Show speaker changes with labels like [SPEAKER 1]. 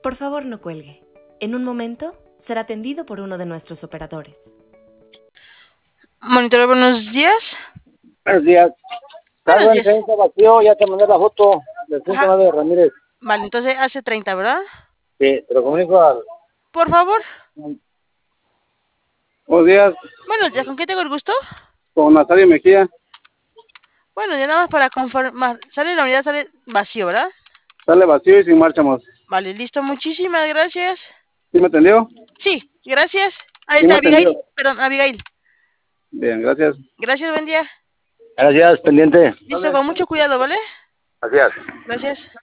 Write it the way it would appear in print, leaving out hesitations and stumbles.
[SPEAKER 1] Por favor, no cuelgue. En un momento será atendido por uno de nuestros operadores.
[SPEAKER 2] Monitor, buenos días.
[SPEAKER 3] Buenos días.
[SPEAKER 2] Buenos
[SPEAKER 3] Salgo en
[SPEAKER 2] días.
[SPEAKER 3] 30 vacío, ya te mandé la foto del
[SPEAKER 2] Ajá.
[SPEAKER 3] 109 de Ramírez.
[SPEAKER 2] Vale, entonces hace 30, ¿verdad?
[SPEAKER 3] Sí, te lo comunico al...
[SPEAKER 2] Por favor.
[SPEAKER 3] Buenos días,
[SPEAKER 2] Buenos días, ¿con quién tengo el gusto?
[SPEAKER 3] con Natalia Mejía.
[SPEAKER 2] Bueno, ya nada más para confirmar. Sale la unidad, sale vacío, ¿verdad?
[SPEAKER 3] Sale vacío y sin marcha más.
[SPEAKER 2] Vale, listo, muchísimas gracias.
[SPEAKER 3] ¿Sí me atendió?
[SPEAKER 2] Sí, gracias. Ahí
[SPEAKER 3] Sí me
[SPEAKER 2] está Abigail,
[SPEAKER 3] atendió.
[SPEAKER 2] perdón, Abigail.
[SPEAKER 3] Bien, gracias.
[SPEAKER 2] Gracias, buen día.
[SPEAKER 3] Gracias, pendiente.
[SPEAKER 2] Listo, con mucho cuidado, ¿vale?
[SPEAKER 3] Gracias.
[SPEAKER 2] Gracias.